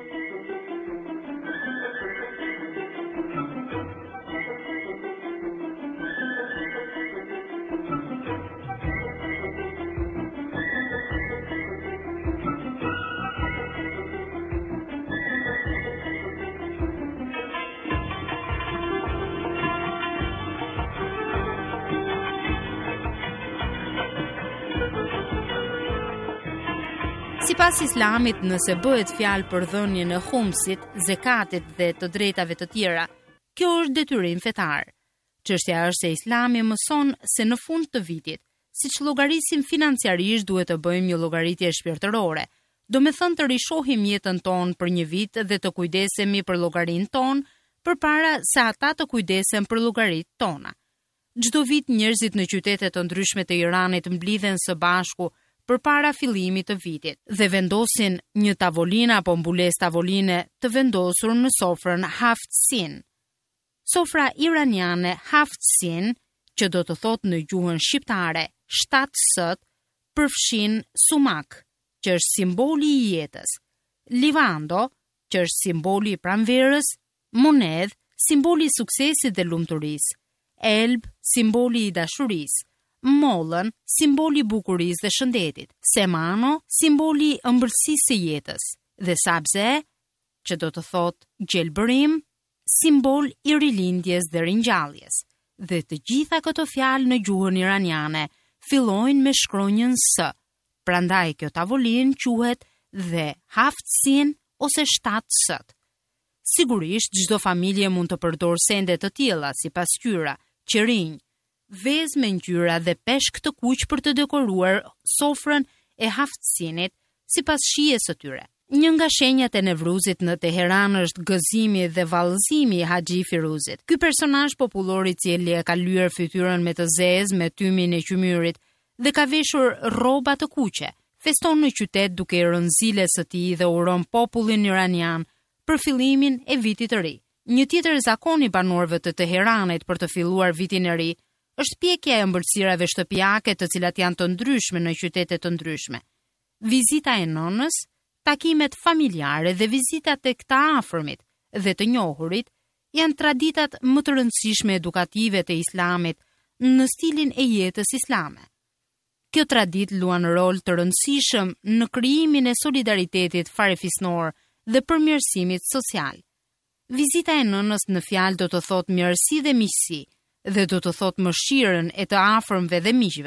Sipas Islamit, nëse bëhet fjalë për dhënien e humsit, zekatit dhe të drejtave të tjera, kjo është detyrim fetar. Çështja është se Islami mëson se në fund të vitit, siç llogarisim financiarisht, duhet të bëjmë një llogaritje shpirtërore. Do me thënë të rishohim jetën tonë për një vit dhe të kujdesemi për llogarinë tonë, përpara se ata të kujdesen për llogaritë tona. Çdo vit njerëzit në qytete të ndryshme të Iranit mblidhen së bashku përpara fillimit të vitit dhe vendosin një tavolinë apo mbulesë tavoline të vendosur në sofrën haftësin. Sofra iraniane haftësin, që do të thot në gjuhën shqiptare 7 sët, përfshin sumak, që është simboli i jetës, livando, që është simboli i pranverës, monedh, simboli i suksesit dhe lumturisë, elb, simboli i dashurisë, mollën, simboli i bukurisë dhe shëndetit, semano, simboli i ëmbëlsisë së jetës, dhe sabze, që do të thot gjelbërim, simbol i rilindjes dhe ringjalljes. Dhe të gjitha këto fjalë në gjuhën iraniane fillojnë me shkronjën s. Prandaj kjo tavolinë quhet dhe haftësin ose 7 sët. Sigurisht çdo familje mund të përdorë sende të tilla si pasqyra, qerinj, vezë me ngjyra dhe peshk të kuq për të dekoruar sofrën e haftësinit sipas shijes së tyre. Një nga shenjat e Nevruzit në Teheran është gëzimi dhe vallëzimi i Haxhi Firuzit. Ky personazh popullor i cili e ka lyer fytyrën me të zezë me tymin e qymyrit dhe ka veshur rroba të kuqe, feston në qytet duke i rënë ziles së tij dhe uron popullin iranian për fillimin e vitit të ri. Një tjetër zakon i banorëve të Teheranit për të filluar vitin e ri është pjekja e ëmbëlsirave shtëpiake, të cilat janë të ndryshme në qytete të ndryshme. Vizita e nënës, takimet familjare dhe vizitat tek të afërmit dhe të njohurit janë traditat më të rëndësishme edukative të Islamit në stilin e jetës islame. Kjo tradit luan rol të rëndësishëm në krijimin e solidaritetit farefisnor dhe përmirësimit social. Vizita e nënës në fjalë do të thotë mirësi dhe miqësi, dhe do të thot mëshirën e të afërmve dhe miqve.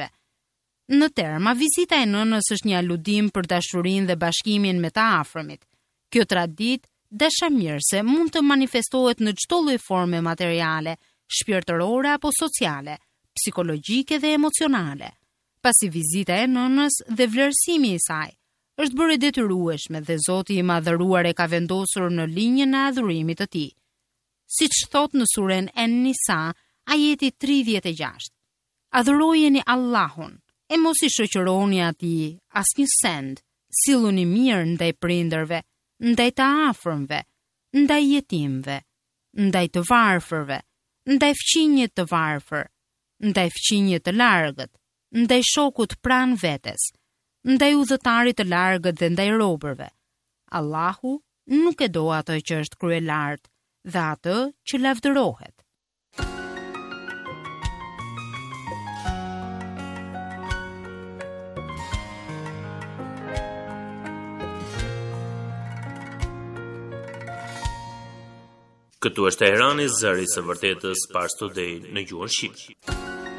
Në terma, vizita e nënës është një aludim për dashurinë dhe bashkimin me të afërmit. Kjo tradit dashamirëse mund të manifestohet në çdo lloj forme materiale, shpirtërore apo sociale, psikologjike dhe emocionale. Pasi vizita e nënës dhe vlerësimi i saj është bërë detyrueshme dhe Zoti i Madhëruar e ka vendosur në linjën e adhurimit të tij. Siç thot në suren En-Nisa, ajeti 36. Adhurojeni Allahun e mos i shoqëroni atij asnjë send, silluni mirë ndaj prindërve, ndaj të afërmve, ndaj jetimëve, ndaj të varfërve, ndaj fëmijëve të varfër, ndaj fëmijëve të largët, ndaj shokut pranë vetes, ndaj udhëtarit të largët dhe ndaj robërve. Allahu nuk e do atë që është kryelart dhe atë që lavdërohet. Këtu është Teherani, zëri i së vërtetës, Pars Today në gjuhën shqipe.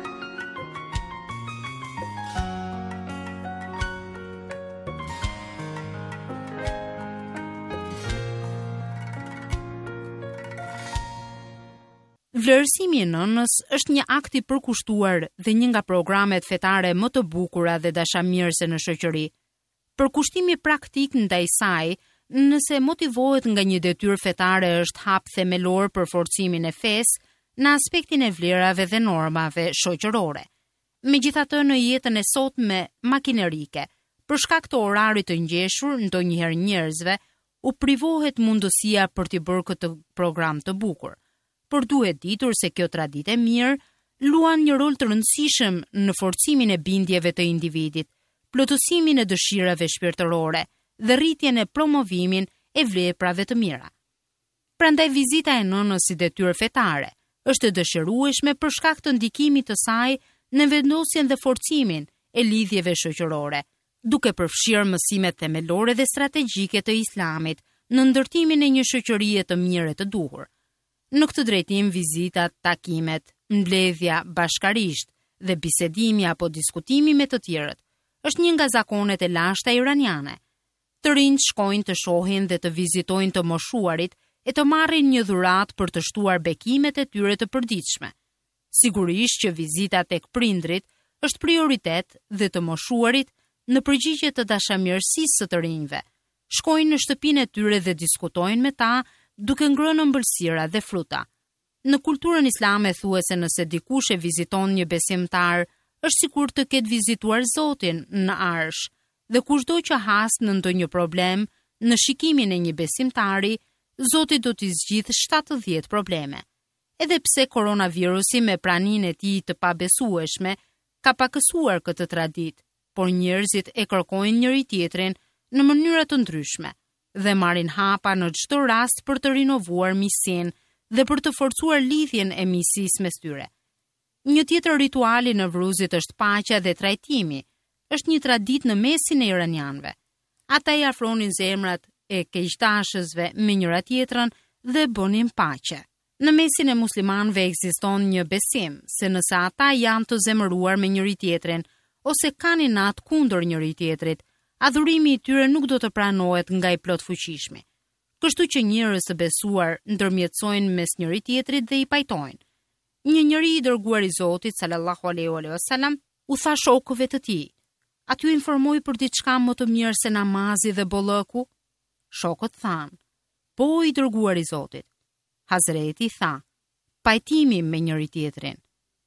Vlerësimi i nënës është një akt i përkushtuar dhe një nga programet fetare më të bukura dhe dashamirëse në shoqëri. Përkushtimi praktik ndaj saj, nëse motivohet nga një detyrë fetare, është hap themelor për forcimin e fesë në aspektin e vlerave dhe normave shoqërore. Megjithatë, në jetën e sotme makinerike, për shkak të orarit të ngjeshur ndonjëherë njerëzve, u privohet mundësia për t'i bërë këtë program të bukur. Por duhet ditur se kjo traditë e mirë luan një rol të rëndësishëm në forcimin e bindjeve të individit, plotësimin e dëshirave shpirtërore dhe rritjen e promovimin e vleprave të mira. Prandaj vizita e nënës si detyrë fetare është e dëshirueshme për shkak të ndikimit të saj në vendosjen dhe forcimin e lidhjeve shoqërore, duke përfshirë mësimet themelore dhe strategjike të Islamit në ndërtimin e një shoqërie të mirë të duhur. Në këtë drejtim, vizitat, takimet, mbledhja bashkarisht dhe bisedimi apo diskutimi me të tjerët është një nga zakonet e lashta iraniane. Të rinjt shkojnë të shohin dhe të vizitojnë të moshuarit e të marrin një dhuratë për të shtuar bekimet e tyre të përditshme. Sigurisht që vizita tek prindrit është prioritet dhe të moshuarit në përgjigje të dashamirësisë së të rinjve. Shkojnë në shtëpinë e tyre dhe diskutojnë me ta, duke ngrënë ëmbëlsira dhe fruta. Në kulturën islame thuhet se nëse dikush e viziton një besimtar, është sikur të ketë vizituar Zotin në Arsh, dhe kushdo që has në ndonjë problem, në shikimin e një besimtari, Zoti do t'i zgjidhë 70 probleme. Edhe pse koronavirusi me praninë e tij të pabesueshme ka pakësuar këtë traditë, por njerëzit e kërkojnë njëri tjetrin në mënyra të ndryshme dhe marrin hapa në çdo rast për të rinovuar miqësinë dhe për të forcuar lidhjen e miqësisë mes tyre. Një tjetër rituali në Vruzit është paqja dhe trajtimi. Është një traditë në mesin e iranianëve. Ata i afronin zemrat e keqdashësve me njëra tjetrën dhe bënin paqe. Në mesin e muslimanëve ekziston një besim se nëse ata janë të zemëruar me njëri tjetrin ose kanë inat kundër njëri tjetrit, adhurimi i tyre nuk do të pranohet nga i plot fuqishmi. Kështu që njerëz të besuar ndërmjetësojnë mes njëri tjetrit dhe i pajtojnë. Një njeri i dërguar i Zotit sallallahu alaihi wasallam u tha shokëve të tij: "A t'ju informoj për diçka më të mirë se namazi dhe bollëku?" Shokët thanë: "Po, i dërguar i Zotit." Hazreti tha: "Pajtimi me njëri tjetrin."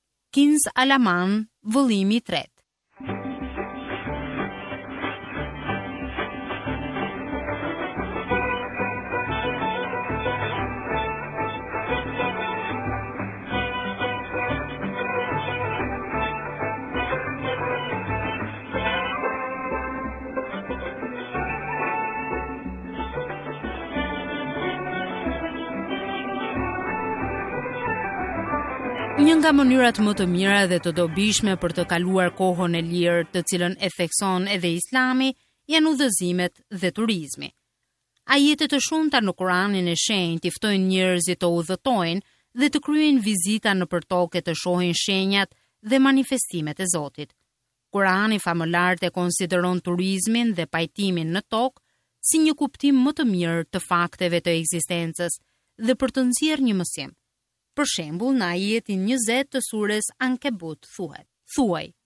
Kinz Alaman, vëllimi 3. Një nga mënyrat më të mira dhe të dobishme për të kaluar kohën e lirë, të cilën e thekson edhe Islami, janë udhëzimet dhe turizmi. Ajete të shumta në Kur'anin e Shenjtë i ftojnë njerëzit të udhëtojnë dhe të kryejnë vizita nëpër tokë të shohin shenjat dhe manifestimet e Zotit. Kur'ani famëlart e konsideron turizmin dhe pajtimin në tokë si një kuptim më të mirë të fakteve të ekzistencës dhe për të nxjerrë një mësim. Për shembull, në ajetin 20 të surës Ankebut thuhet: "Thuaj,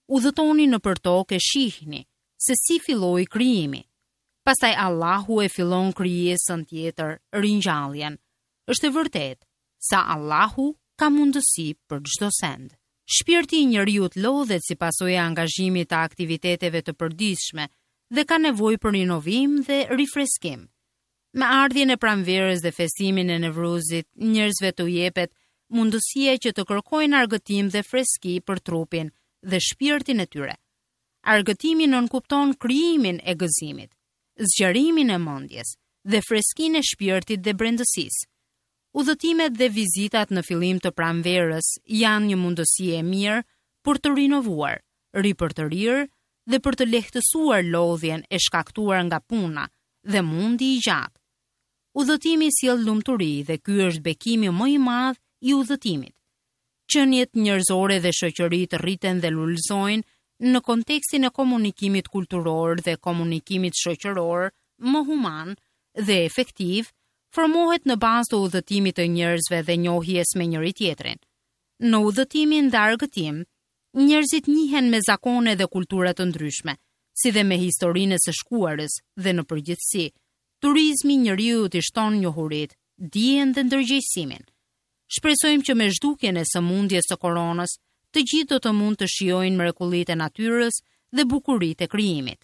udhëtoni nëpër tokë e shihni se si filloi krijimi. Pastaj Allahu e fillon krijesën tjetër, ringjalljen. Është e vërtetë sa Allahu ka mundësi për çdo send. Shpirti i njeriut lodhet si pasojë e angazhimit të aktiviteteve të përditshme dhe ka nevojë për rinovim dhe rifreskim. Me ardhjen e pranverës dhe festimin e Nevruzit, njerëzve të jepet mundësia që të kërkojnë argëtim dhe freski për trupin dhe shpirtin e tyre. Argëtimi nënkupton krijimin e gëzimit, zgjerimin e mendjes dhe freskinë e shpirtit dhe brendësisë. Udhëtimet dhe vizitat në fillim të pranverës janë një mundësi e mirë për të rinovuar, ripërtërir dhe për të lehtësuar lodhjen e shkaktuar nga puna dhe mundi i gjatë. Udhëtimi sjell lumturi dhe ky është bekimi më i madh i udhëtimit. Qeniet njerëzore dhe shoqëritë rriten dhe lulëzojnë në kontekstin e komunikimit kulturor dhe komunikimit shoqëror më human dhe efektiv, formohet në bazë të udhëtimit të njerëzve dhe njohjes me njëri tjetrin. Në udhëtimin dhe argëtim, njerëzit njihen me zakone dhe kultura të ndryshme, si dhe me historinë së shkuarës dhe në përgjithësi, turizmi njeriut i shton njohurit, dijen dhe ndërgjegjësimin. Shpresojmë që me zhdukjen e sëmundjes së koronës, të gjithë do të mund të shijojnë mrekullitë e natyrës dhe bukuritë e krijimit.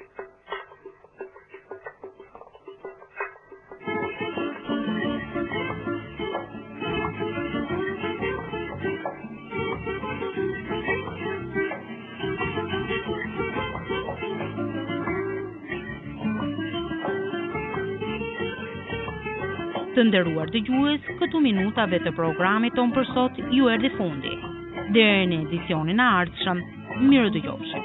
Të nderuar dëgjues, këtu minutave të programit ton për sot ju erdhi fundi. Deri në edicionin e ardhshëm, mirë dëgjofshim.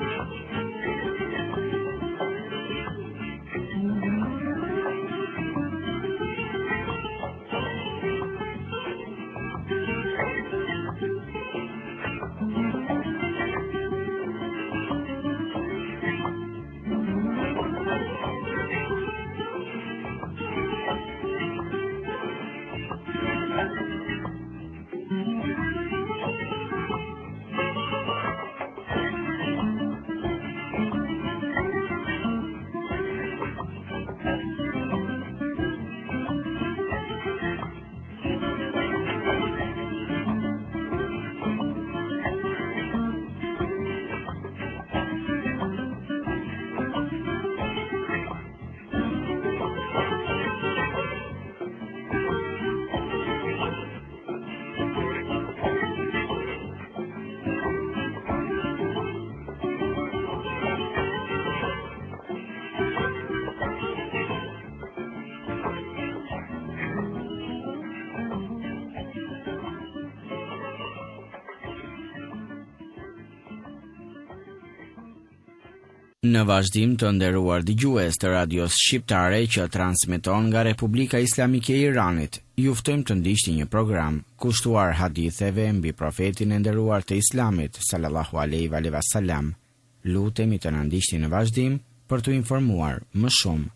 Në vazhdim të nderuar dëgjues të radios shqiptare që transmeton nga Republika Islamike e Iranit, ju ftojmë të ndiqni një program kushtuar haditheve mbi profetin e nderuar të Islamit sallallahu alaihi wasallam. Lutemi të na ndiqni në vazhdim për të informuar më shumë.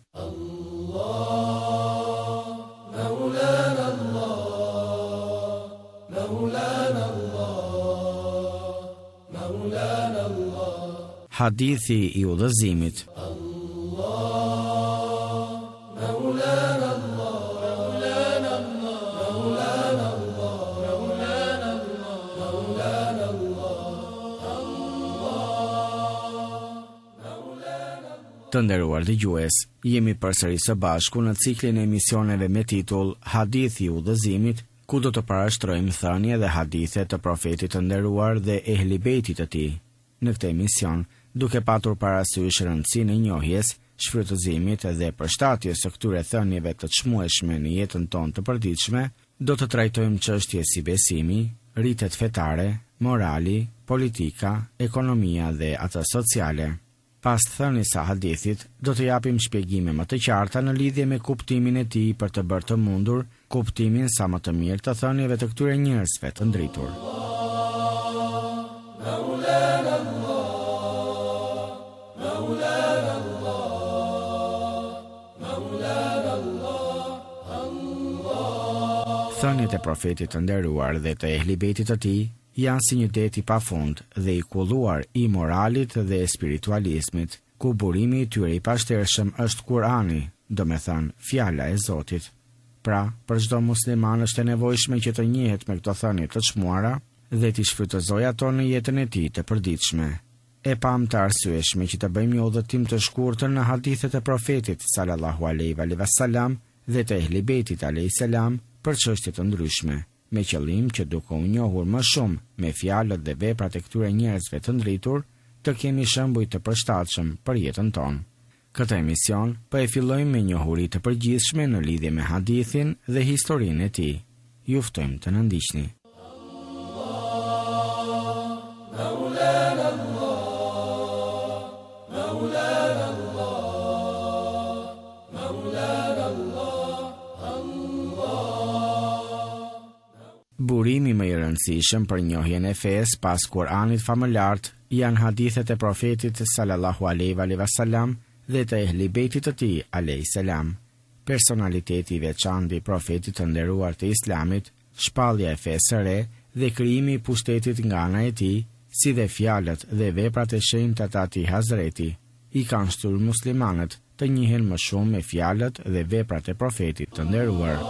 Hadithi i udhëzimit. Të nderuar dëgjues, jemi përsëri së bashku në ciklin e emisioneve me titull Hadithi i udhëzimit, ku do të parashtrojmë thënie dhe hadithe të profetit të nderuar dhe ehli bejtit të tij. Në këtë emision, duke patur parasysh rëndësinë e njohjes, shfrytëzimit dhe përshtatjes së këtyre thënieve të çmueshme në jetën tonë të përditshme, do të trajtojmë çështje si besimi, rritet fetare, morali, politika, ekonomia dhe ato sociale. Pas thënies së hadithit, do të japim shpjegime më të qarta në lidhje me kuptimin e tij për të bërë të mundur kuptimin sa më të mirë të thënieve të këtyre njerëzve të ndritur. Thëniet e profetit të nderuar dhe të ehli bejtit të tij janë si një det i pafund dhe i kulluar i moralit dhe spiritualizmit, ku burimi i tyre i pashtershëm është Kurani, do me thënë fjala e Zotit. Pra, për çdo musliman është e nevojshme që të njihet me këto thënie të çmuara dhe t'i shfrytëzojë ato në jetën e tij të përditshme. E pam të arsyeshme që të bëjmë një udhëtim të shkurtër në hadithet e profetit sallallahu alaihi wasallam dhe të Ehli Beitit alaihi salam për çështje të ndryshme, me qëllim që duke u njohur më shumë me fjalët dhe veprat e këtyre njerëzve të ndritur, të kemi shembuj të përshtatshëm për jetën tonë. Këtë emision po e fillojmë me njohuri të përgjithshme në lidhje me hadithin dhe historinë e tij. Ju ftojmë të na ndiqni. Burimi më i rëndësishëm për njohjen e fesë pas Kuranit famëlart janë hadithet e profetit sallallahu alaihi wasallam dhe të Ehli Beitit të tij alayhis salam. Personaliteti i veçantë i profetit të nderuar të Islamit, shpallja e fesë së re dhe krijimi i pushtetit nga ana e tij, si dhe fjalët dhe veprat e shenjta të atij Hazreti, i kanë shtyrë muslimanët të njihen më shumë me fjalët dhe veprat e profetit të nderuar.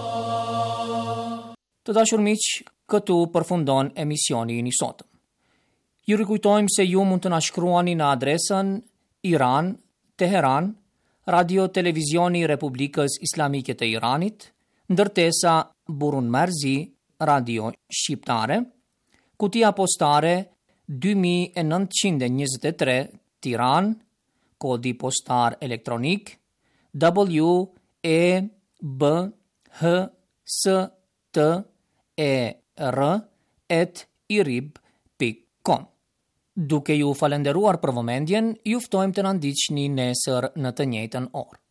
Të dashur miq, këtu përfundon emisioni i sotëm. Ju rikujtojmë se ju mund të na shkruani në adresën Iran, Teheran, Radio Televizioni Republikës Islamike të Iranit, ndërtesa Burun Marzi, Radio Shqiptare, kutia postare 2923 Tiran, kodi postar elektronik WEBHSTER@irib.com. Duke ju falenderuar për vëmendjen, ju ftojmë të na ndiqni nesër në të njëjtën orë.